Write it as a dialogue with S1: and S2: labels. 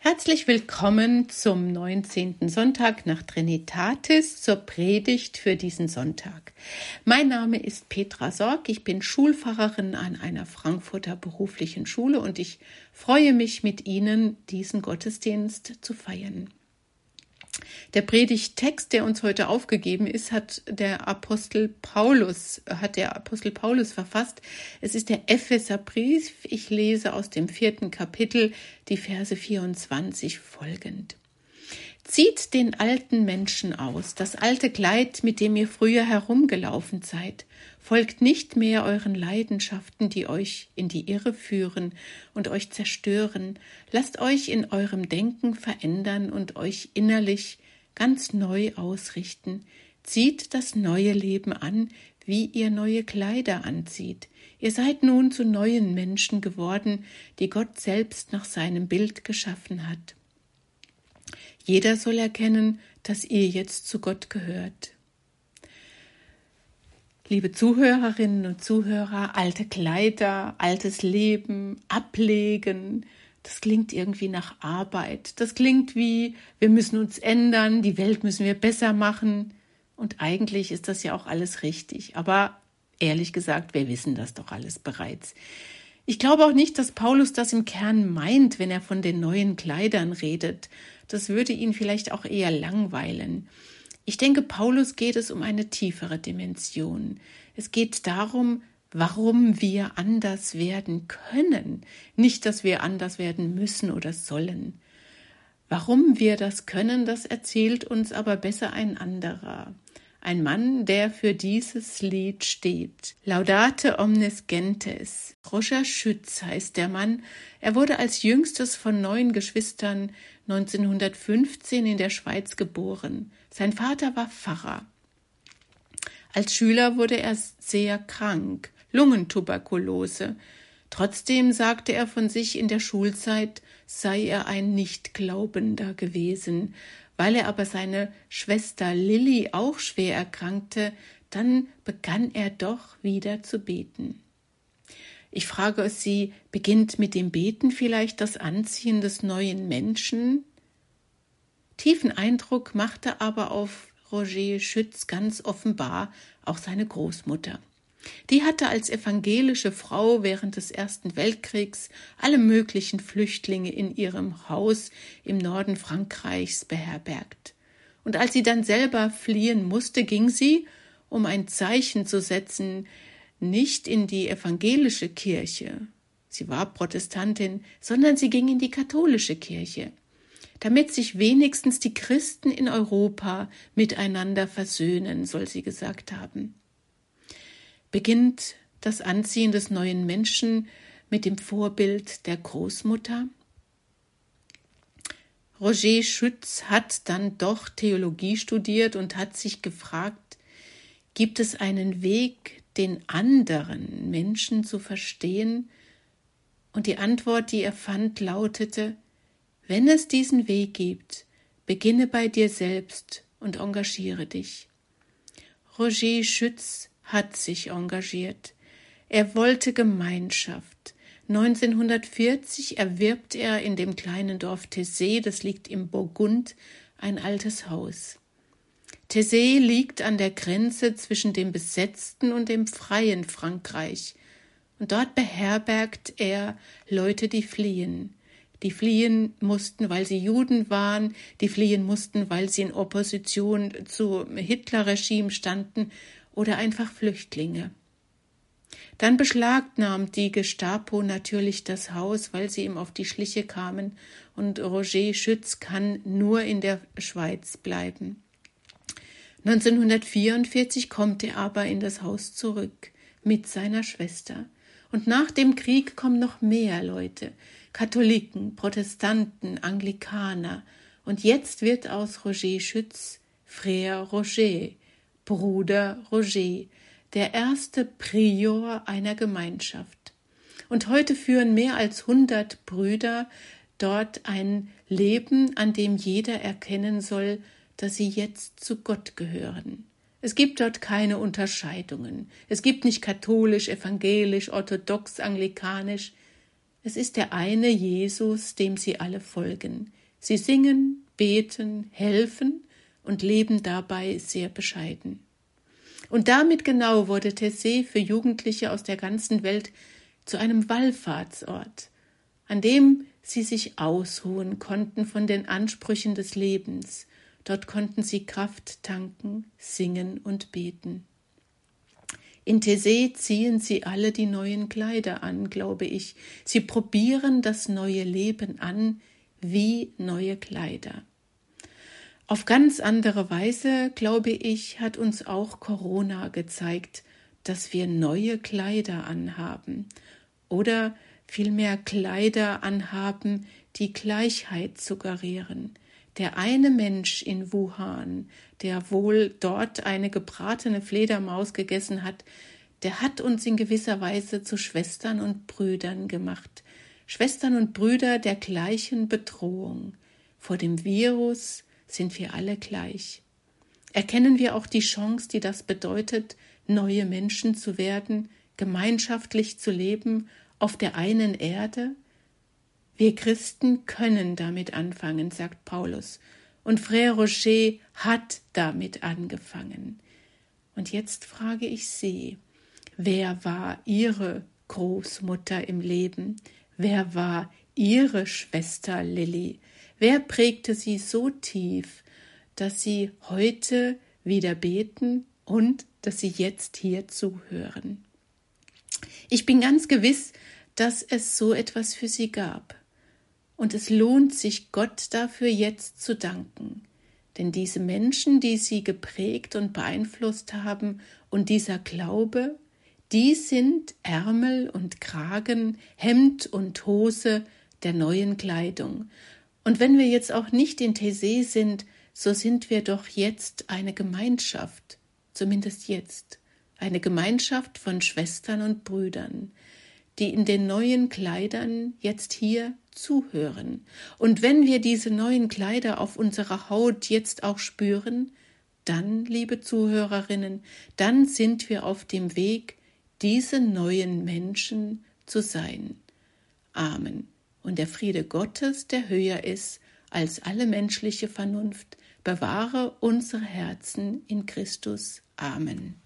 S1: Herzlich willkommen zum 19. Sonntag nach Trinitatis, zur Predigt für diesen Sonntag. Mein Name ist Petra Sorg, ich bin Schulpfarrerin an einer Frankfurter beruflichen Schule und ich freue mich, mit Ihnen diesen Gottesdienst zu feiern. Der Predigttext, der uns heute aufgegeben ist, hat der Apostel Paulus verfasst. Es ist der Epheserbrief. Ich lese aus dem 4. Kapitel die Verse 24 folgend. Zieht den alten Menschen aus, das alte Kleid, mit dem ihr früher herumgelaufen seid. Folgt nicht mehr euren Leidenschaften, die euch in die Irre führen und euch zerstören. Lasst euch in eurem Denken verändern und euch innerlich ganz neu ausrichten. Zieht das neue Leben an, wie ihr neue Kleider anzieht. Ihr seid nun zu neuen Menschen geworden, die Gott selbst nach seinem Bild geschaffen hat. Jeder soll erkennen, dass ihr jetzt zu Gott gehört. Liebe Zuhörerinnen und Zuhörer, alte Kleider, altes Leben, ablegen, das klingt irgendwie nach Arbeit. Das klingt wie, wir müssen uns ändern, die Welt müssen wir besser machen. Und eigentlich ist das ja auch alles richtig. Aber ehrlich gesagt, wir wissen das doch alles bereits. Ich glaube auch nicht, dass Paulus das im Kern meint, wenn er von den neuen Kleidern redet. Das würde ihn vielleicht auch eher langweilen. Ich denke, Paulus geht es um eine tiefere Dimension. Es geht darum, warum wir anders werden können. Nicht, dass wir anders werden müssen oder sollen. Warum wir das können, das erzählt uns aber besser ein anderer. Ein Mann, der für dieses Lied steht. Laudate omnes gentes. Roger Schütz heißt der Mann. Er wurde als jüngstes von 9 Geschwistern 1915 in der Schweiz geboren. Sein Vater war Pfarrer. Als Schüler wurde er sehr krank, Lungentuberkulose. Trotzdem sagte er von sich, in der Schulzeit sei er ein Nichtglaubender gewesen. Weil er aber seine Schwester Lilly auch schwer erkrankte, dann begann er doch wieder zu beten. Ich frage Sie, beginnt mit dem Beten vielleicht das Anziehen des neuen Menschen? Tiefen Eindruck machte aber auf Roger Schütz ganz offenbar auch seine Großmutter. Die hatte als evangelische Frau während des Ersten Weltkriegs alle möglichen Flüchtlinge in ihrem Haus im Norden Frankreichs beherbergt. Und als sie dann selber fliehen musste, ging sie, um ein Zeichen zu setzen, nicht in die evangelische Kirche, sie war Protestantin, sondern sie ging in die katholische Kirche, damit sich wenigstens die Christen in Europa miteinander versöhnen, soll sie gesagt haben. Beginnt das Anziehen des neuen Menschen mit dem Vorbild der Großmutter? Roger Schütz hat dann doch Theologie studiert und hat sich gefragt, gibt es einen Weg, den anderen Menschen zu verstehen? Und die Antwort, die er fand, lautete, wenn es diesen Weg gibt, beginne bei dir selbst und engagiere dich. Roger Schütz hat sich engagiert. Er wollte Gemeinschaft. 1940 erwirbt er in dem kleinen Dorf Tessé, das liegt im Burgund, ein altes Haus. Tessé liegt an der Grenze zwischen dem besetzten und dem freien Frankreich. Und dort beherbergt er Leute, die fliehen. Die fliehen mussten, weil sie Juden waren, die fliehen mussten, weil sie in Opposition zum Hitlerregime standen oder einfach Flüchtlinge. Dann beschlagnahmt die Gestapo natürlich das Haus, weil sie ihm auf die Schliche kamen, und Roger Schütz kann nur in der Schweiz bleiben. 1944 kommt er aber in das Haus zurück mit seiner Schwester. Und nach dem Krieg kommen noch mehr Leute, Katholiken, Protestanten, Anglikaner. Und jetzt wird aus Roger Schütz Frère Roger, Bruder Roger, der erste Prior einer Gemeinschaft. Und heute führen mehr als 100 Brüder dort ein Leben, an dem jeder erkennen soll, dass sie jetzt zu Gott gehören. Es gibt dort keine Unterscheidungen. Es gibt nicht katholisch, evangelisch, orthodox, anglikanisch. Es ist der eine Jesus, dem sie alle folgen. Sie singen, beten, helfen und leben dabei sehr bescheiden. Und damit genau wurde Taizé für Jugendliche aus der ganzen Welt zu einem Wallfahrtsort, an dem sie sich ausruhen konnten von den Ansprüchen des Lebens. Dort konnten sie Kraft tanken, singen und beten. In Taizé ziehen sie alle die neuen Kleider an, glaube ich. Sie probieren das neue Leben an wie neue Kleider. Auf ganz andere Weise, glaube ich, hat uns auch Corona gezeigt, dass wir neue Kleider anhaben oder vielmehr Kleider anhaben, die Gleichheit suggerieren. Der eine Mensch in Wuhan, der wohl dort eine gebratene Fledermaus gegessen hat, der hat uns in gewisser Weise zu Schwestern und Brüdern gemacht. Schwestern und Brüder der gleichen Bedrohung. Vor dem Virus sind wir alle gleich. Erkennen wir auch die Chance, die das bedeutet, neue Menschen zu werden, gemeinschaftlich zu leben auf der einen Erde? Wir Christen können damit anfangen, sagt Paulus. Und Frère Rocher hat damit angefangen. Und jetzt frage ich Sie, wer war Ihre Großmutter im Leben? Wer war Ihre Schwester Lilly? Wer prägte Sie so tief, dass Sie heute wieder beten und dass Sie jetzt hier zuhören? Ich bin ganz gewiss, dass es so etwas für Sie gab. Und es lohnt sich, Gott dafür jetzt zu danken. Denn diese Menschen, die Sie geprägt und beeinflusst haben und dieser Glaube, die sind Ärmel und Kragen, Hemd und Hose der neuen Kleidung. Und wenn wir jetzt auch nicht in Taizé sind, so sind wir doch jetzt eine Gemeinschaft, zumindest jetzt, eine Gemeinschaft von Schwestern und Brüdern, die in den neuen Kleidern jetzt hier zuhören. Und wenn wir diese neuen Kleider auf unserer Haut jetzt auch spüren, dann, liebe Zuhörerinnen, dann sind wir auf dem Weg, diese neuen Menschen zu sein. Amen. Und der Friede Gottes, der höher ist als alle menschliche Vernunft, bewahre unsere Herzen in Christus. Amen.